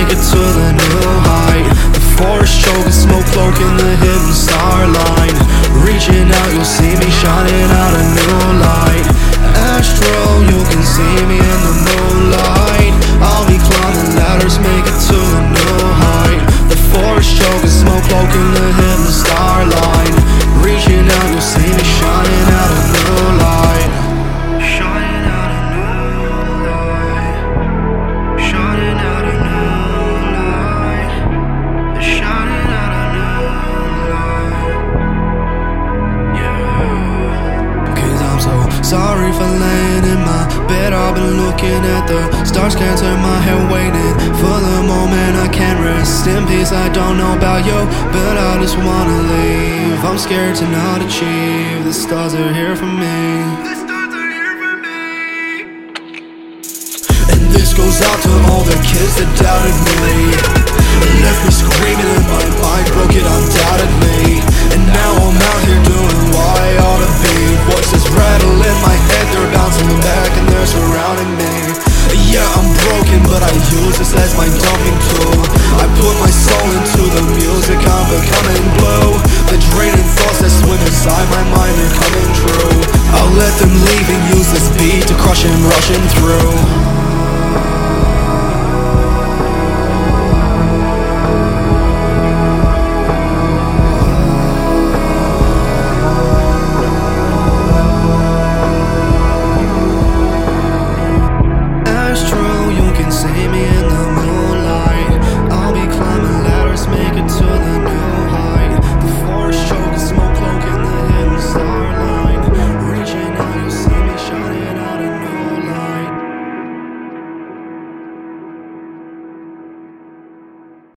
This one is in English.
make it to the new height. The forest choking, smoke cloaking the hidden star line. Reaching out, you'll see me shining out a new light. Astro, you can see me in the moonlight. I'll be climbing ladders, make it to the new height. The forest choking, smoke cloaking the hidden star line. Reaching out, you'll see me shining out a new light. Shining out a new light. Shining out a new light. Shining out a new light. Yeah. Cause I'm so sorry for laying in my bed. I've been looking at the stars, can't turn my head, waiting for the moment I can't rest in peace. I don't know about you, but I just wanna leave. I'm scared to not achieve. The stars are here for me. And this goes out to all the kids that doubted me. It left me screaming and my mind broke it undoubtedly. And now I'm out here doing what I ought to be. Voices rattle in my head, they're bouncing back and they're surrounding me. Yeah, I'm broken, but I use this as my dumping tool. I put my soul into the music, I'm becoming blue. The draining thoughts that swim inside my mind are coming true. I'll let them leave and use this beat to crush and rush him through.